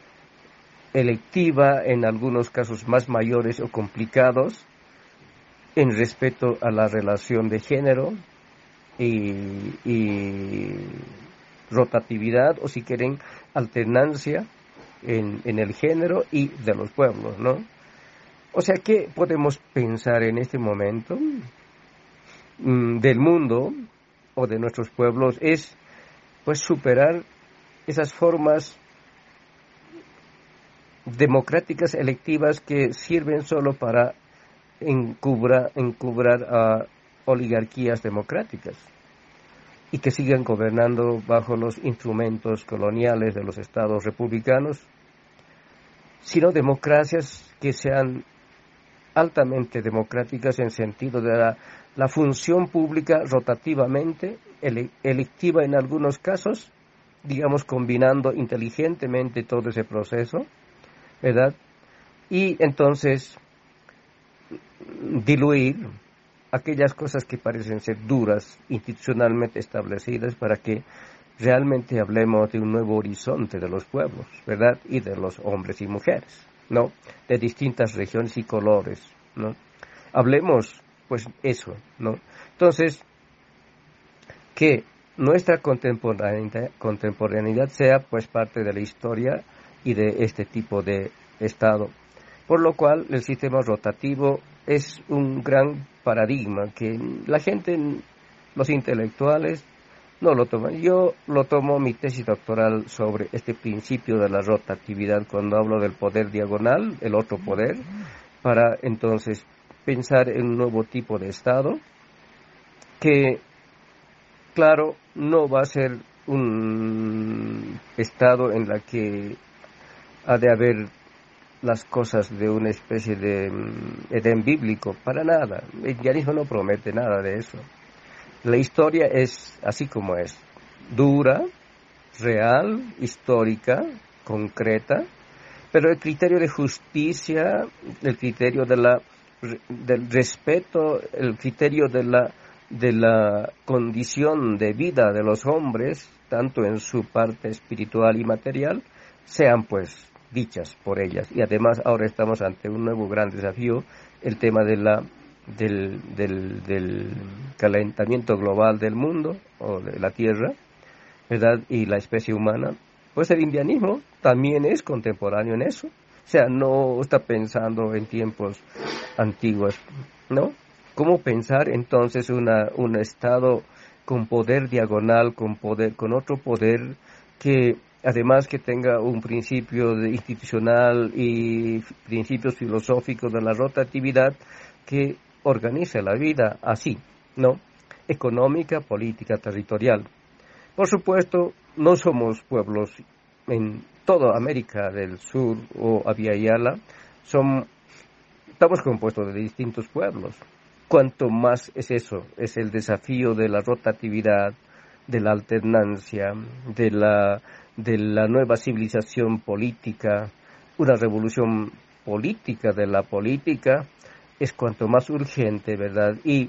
electiva en algunos casos más mayores o complicados, en respeto a la relación de género y, y rotatividad, o si quieren, alternancia en, en el género y de los pueblos, ¿no? O sea, ¿qué podemos pensar en este momento mm, del mundo o de nuestros pueblos? Es, pues, superar esas formas democráticas electivas que sirven solo para encubrar, encubrar a oligarquías democráticas y que sigan gobernando bajo los instrumentos coloniales de los estados republicanos, sino democracias que sean altamente democráticas en sentido de la, la función pública rotativamente, ele, electiva en algunos casos, digamos, combinando inteligentemente todo ese proceso, ¿verdad? Y entonces diluir aquellas cosas que parecen ser duras, institucionalmente establecidas, para que realmente hablemos de un nuevo horizonte de los pueblos, ¿verdad? Y de los hombres y mujeres, ¿no? De distintas regiones y colores, ¿no? Hablemos, pues, eso, ¿no? Entonces, que nuestra contemporaneidad, contemporaneidad sea, pues, parte de la historia y de este tipo de estado, por lo cual el sistema rotativo es un gran paradigma que la gente, los intelectuales, no lo toman. Yo lo tomo mi tesis doctoral sobre este principio de la rotatividad cuando hablo del poder diagonal, el otro poder, para entonces pensar en un nuevo tipo de estado que, claro, no va a ser un estado en la que ha de haber las cosas de una especie de Edén bíblico, para nada. El indianismo no promete nada de eso. La historia es así como es, dura, real, histórica, concreta, pero el criterio de justicia, el criterio de la, del respeto, el criterio de la, de la condición de vida de los hombres, tanto en su parte espiritual y material, sean pues dichas por ellas. Y además ahora estamos ante un nuevo gran desafío, el tema de la del, del, del calentamiento global del mundo o de la Tierra, ¿verdad? Y la especie humana, pues el indianismo también es contemporáneo en eso. O sea, no está pensando en tiempos antiguos, ¿no? ¿Cómo pensar entonces una, un Estado con poder diagonal, con poder, con otro poder que además que tenga un principio de institucional y principios filosóficos de la rotatividad que organice la vida así, ¿no? Económica, política, territorial. Por supuesto, no somos pueblos en toda América del Sur o Abya Yala, son, estamos compuestos de distintos pueblos. Cuanto más es eso, es el desafío de la rotatividad, de la alternancia, de la, de la nueva civilización política, una revolución política de la política, es cuanto más urgente, ¿verdad? Y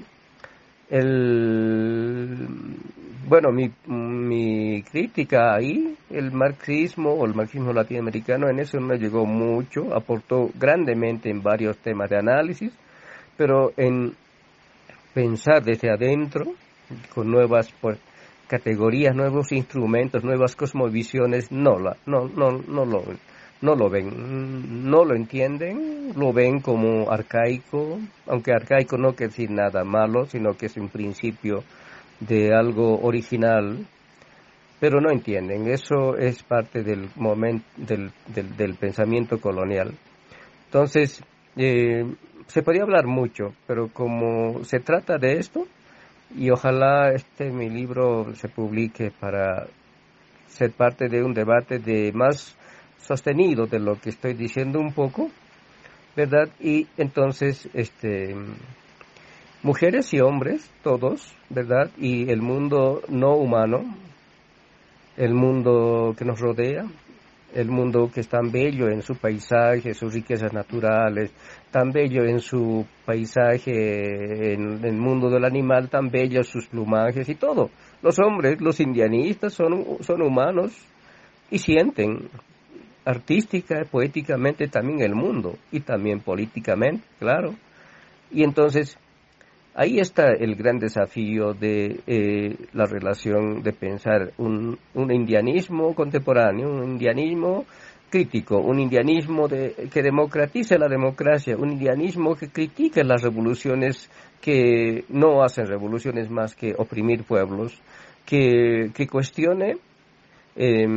el, bueno, mi, mi crítica ahí, el marxismo o el marxismo latinoamericano, en eso no llegó mucho, aportó grandemente en varios temas de análisis, pero en pensar desde adentro, con nuevas pues, categorías, nuevos instrumentos, nuevas cosmovisiones, no, la, no, no, no, lo, no lo ven, no lo entienden, lo ven como arcaico, aunque arcaico no quiere decir nada malo, sino que es un principio de algo original, pero no entienden, eso es parte del momento, del, del, del pensamiento colonial. Entonces, eh, se podría hablar mucho, pero como se trata de esto, y ojalá este mi libro se publique para ser parte de un debate de más sostenido de lo que estoy diciendo un poco, ¿verdad? Y entonces, este, mujeres y hombres, todos, ¿verdad? Y el mundo no humano, el mundo que nos rodea, el mundo que es tan bello en su paisaje, sus riquezas naturales, tan bello en su paisaje, en el mundo del animal, tan bello sus plumajes y todo. Los hombres, los indianistas son, son humanos y sienten artística, poéticamente también el mundo y también políticamente, claro. Y entonces ahí está el gran desafío de eh, la relación de pensar un, un indianismo contemporáneo, un indianismo crítico, un indianismo de, que democratice la democracia, un indianismo que critique las revoluciones que no hacen revoluciones más que oprimir pueblos, que, que cuestione eh,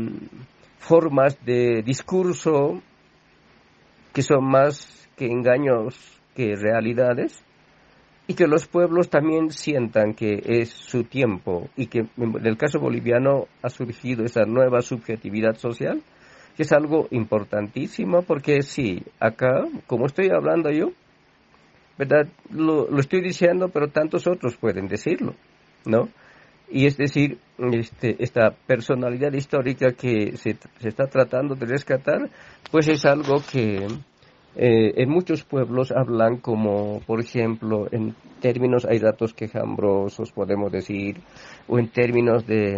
formas de discurso que son más que engaños que realidades, y que los pueblos también sientan que es su tiempo y que en el caso boliviano ha surgido esa nueva subjetividad social, que es algo importantísimo porque sí, acá, como estoy hablando yo, ¿verdad? Lo, lo estoy diciendo, pero tantos otros pueden decirlo, ¿no? Y es decir, este, esta personalidad histórica que se, se está tratando de rescatar, pues es algo que Eh, en muchos pueblos hablan como, por ejemplo, en términos, hay datos quejambrosos, podemos decir, o en términos de,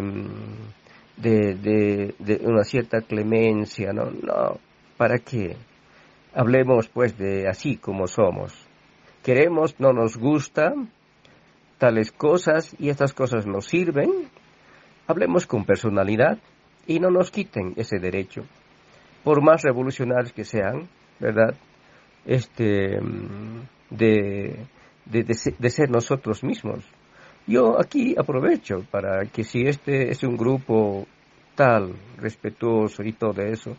de, de, de una cierta clemencia, ¿no? No, ¿para qué? Hablemos pues de así como somos. Queremos, no nos gustan tales cosas y estas cosas nos sirven. Hablemos con personalidad y no nos quiten ese derecho, por más revolucionarios que sean, ¿verdad? Este, de, de, de, de ser nosotros mismos. Yo aquí aprovecho para que si este es un grupo tal, respetuoso y todo eso,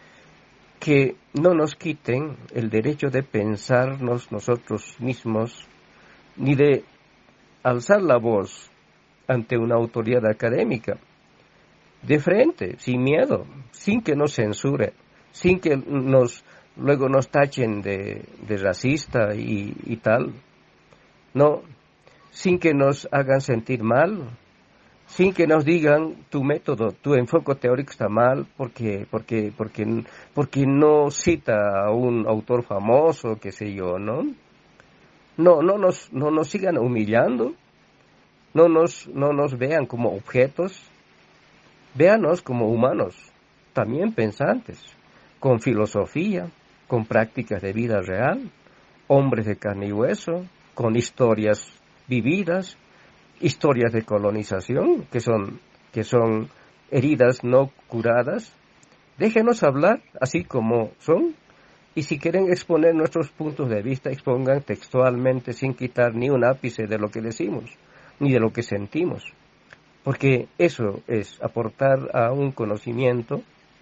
que no nos quiten el derecho de pensarnos nosotros mismos, ni de alzar la voz ante una autoridad académica, de frente, sin miedo, sin que nos censure, sin que nos luego nos tachen de, de racista y, y tal, no, sin que nos hagan sentir mal, sin que nos digan tu método, tu enfoque teórico está mal porque porque porque porque no cita a un autor famoso, qué sé yo, ¿no? No, no nos no nos sigan humillando, no nos no nos vean como objetos, véanos como humanos, también pensantes, con filosofía, con prácticas de vida real, hombres de carne y hueso, con historias vividas, historias de colonización, que son, que son heridas no curadas. Déjenos hablar así como son, y si quieren exponer nuestros puntos de vista, expongan textualmente sin quitar ni un ápice de lo que decimos, ni de lo que sentimos, porque eso es aportar a un conocimiento,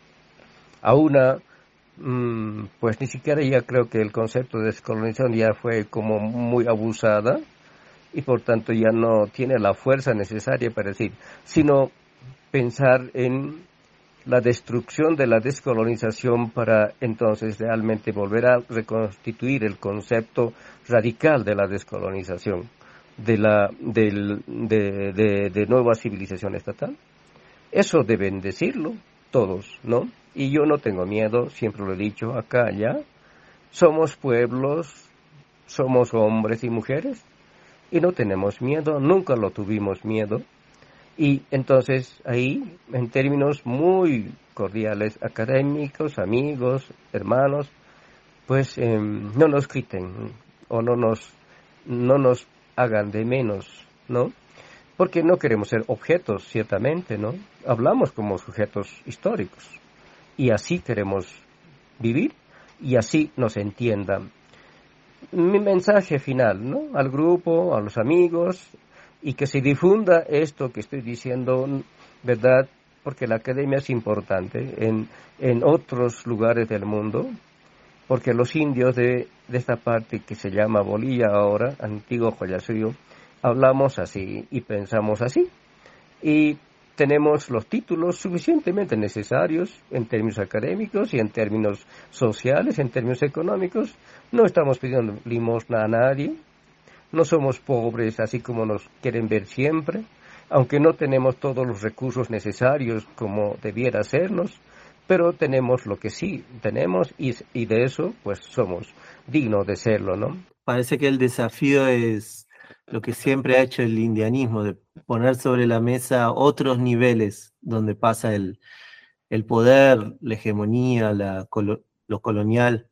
a una, mmm, pues ni siquiera ya creo que el concepto de descolonización ya fue como muy abusada, y por tanto ya no tiene la fuerza necesaria para decir, sino pensar en la destrucción de la descolonización para entonces realmente volver a reconstituir el concepto radical de la descolonización, de la del, de, de, de nueva civilización estatal. Eso deben decirlo todos, ¿no? Y yo no tengo miedo, siempre lo he dicho acá, allá. Somos pueblos, somos hombres y mujeres, y no tenemos miedo, nunca lo tuvimos miedo. Y entonces ahí, en términos muy cordiales, académicos, amigos, hermanos, pues eh, no nos griten o no nos, no nos hagan de menos, ¿no? Porque no queremos ser objetos, ciertamente, ¿no? Hablamos como sujetos históricos y así queremos vivir y así nos entiendan. Mi mensaje final, ¿no? Al grupo, a los amigos, y que se difunda esto que estoy diciendo, ¿verdad? Porque la academia es importante en, en otros lugares del mundo, porque los indios de, de esta parte que se llama Bolivia ahora, antiguo Collasuyo, hablamos así y pensamos así. Y tenemos los títulos suficientemente necesarios en términos académicos y en términos sociales, en términos económicos. No estamos pidiendo limosna a nadie. No somos pobres así como nos quieren ver siempre, aunque no tenemos todos los recursos necesarios como debiera sernos, pero tenemos lo que sí tenemos y, y de eso pues somos dignos de serlo, ¿no? Parece que el desafío es lo que siempre ha hecho el indianismo, de poner sobre la mesa otros niveles donde pasa el, el poder, la hegemonía, la, lo colonial.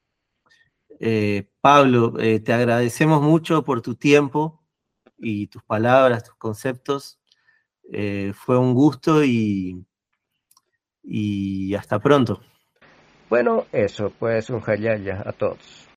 Eh, Pablo, eh, te agradecemos mucho por tu tiempo y tus palabras, tus conceptos. Eh, fue un gusto y, y hasta pronto. Bueno, eso, pues un hayaya a todos.